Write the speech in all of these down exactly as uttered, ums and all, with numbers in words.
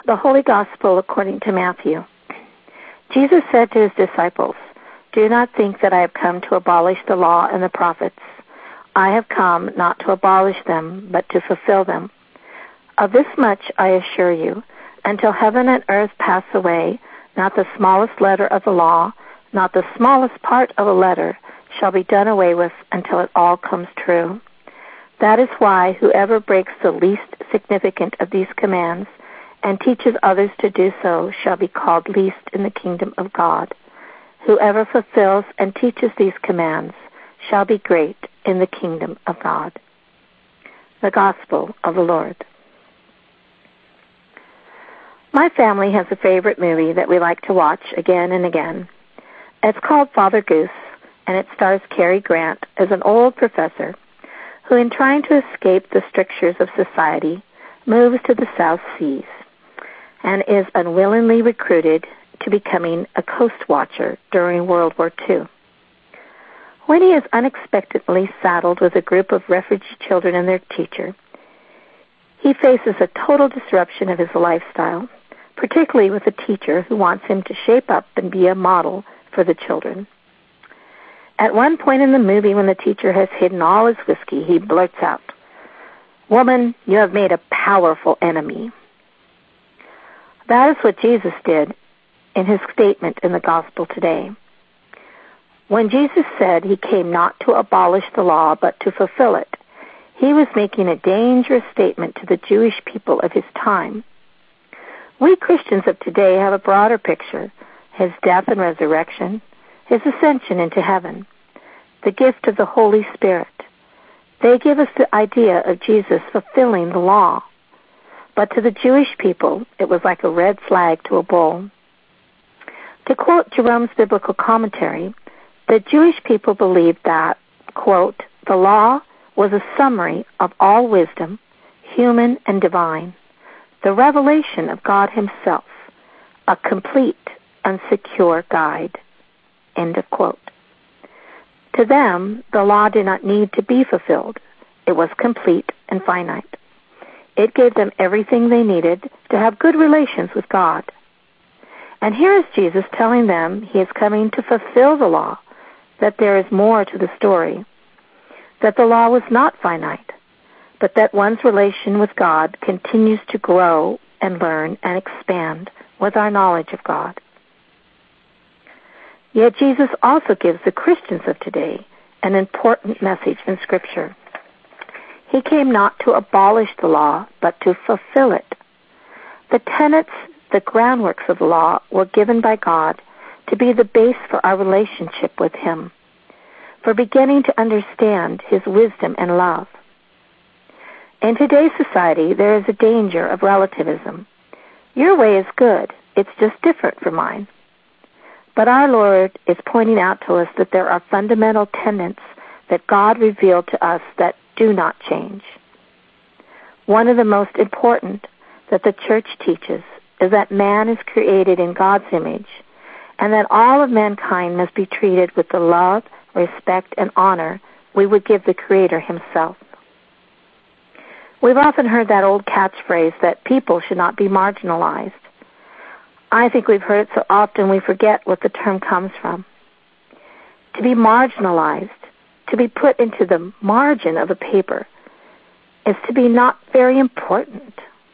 The Holy Gospel according to Matthew. Jesus said to his disciples, "Do not think that I have come to abolish the law and the prophets. I have come not to abolish them, but to fulfill them. Of this much I assure you, until heaven and earth pass away, not the smallest letter of the law, not the smallest part of a letter, shall be done away with until it all comes true. That is why whoever breaks the least significant of these commands and teaches others to do so shall be called least in the kingdom of God. Whoever fulfills and teaches these commands shall be great in the kingdom of God." The Gospel of the Lord. My family has a favorite movie that we like to watch again and again. It's called Father Goose, and it stars Cary Grant as an old professor who, in trying to escape the strictures of society, moves to the South Seas and is unwillingly recruited to becoming a coast watcher during World War Two. When he is unexpectedly saddled with a group of refugee children and their teacher, he faces a total disruption of his lifestyle, particularly with a teacher who wants him to shape up and be a model for the children. At one point in the movie, when the teacher has hidden all his whiskey, he blurts out, "Woman, you have made a powerful enemy." That is what Jesus did in his statement in the Gospel today. When Jesus said he came not to abolish the law, but to fulfill it, he was making a dangerous statement to the Jewish people of his time. We Christians of today have a broader picture: his death and resurrection, his ascension into heaven, the gift of the Holy Spirit. They give us the idea of Jesus fulfilling the law. But to the Jewish people, it was like a red flag to a bull. To quote Jerome's biblical commentary, the Jewish people believed that, quote, "the law was a summary of all wisdom, human and divine, the revelation of God himself, a complete and secure guide," end of quote. To them, the law did not need to be fulfilled. It was complete and finite. It gave them everything they needed to have good relations with God. And here is Jesus telling them he is coming to fulfill the law, that there is more to the story, that the law was not finite, but that one's relation with God continues to grow and learn and expand with our knowledge of God. Yet Jesus also gives the Christians of today an important message in Scripture. He came not to abolish the law, but to fulfill it. The tenets, the groundworks of the law were given by God to be the base for our relationship with him, for beginning to understand his wisdom and love. In today's society, there is a danger of relativism. Your way is good. It's just different from mine. But our Lord is pointing out to us that there are fundamental tenets that God revealed to us that do not change. One of the most important that the church teaches is that man is created in God's image, and that all of mankind must be treated with the love, respect, and honor we would give the Creator himself. We've often heard that old catchphrase that people should not be marginalized. I think we've heard it so often we forget what the term comes from. To be marginalized, to be put into the margin of a paper, is to be not very important,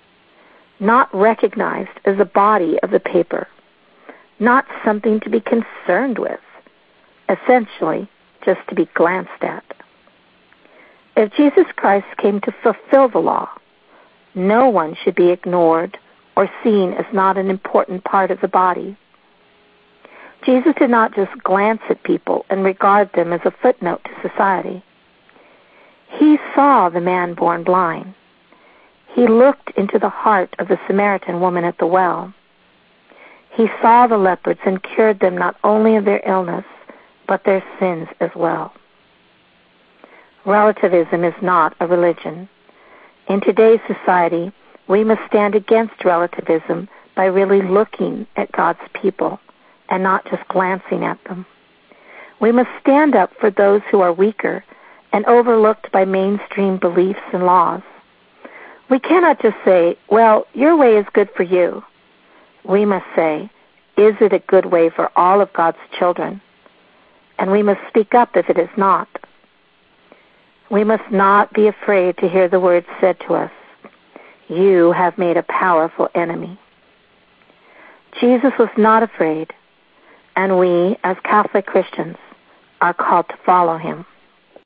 not recognized as the body of the paper, not something to be concerned with, essentially just to be glanced at. If Jesus Christ came to fulfill the law, no one should be ignored or seen as not an important part of the body. Jesus did not just glance at people and regard them as a footnote to society. He saw the man born blind. He looked into the heart of the Samaritan woman at the well. He saw the lepers and cured them not only of their illness, but their sins as well. Relativism is not a religion. In today's society, we must stand against relativism by really looking at God's people and not just glancing at them. We must stand up for those who are weaker and overlooked by mainstream beliefs and laws. We cannot just say, well, your way is good for you. We must say, is it a good way for all of God's children? And we must speak up if it is not. We must not be afraid to hear the words said to us, you have made a powerful enemy. Jesus was not afraid, and we, as Catholic Christians, are called to follow him.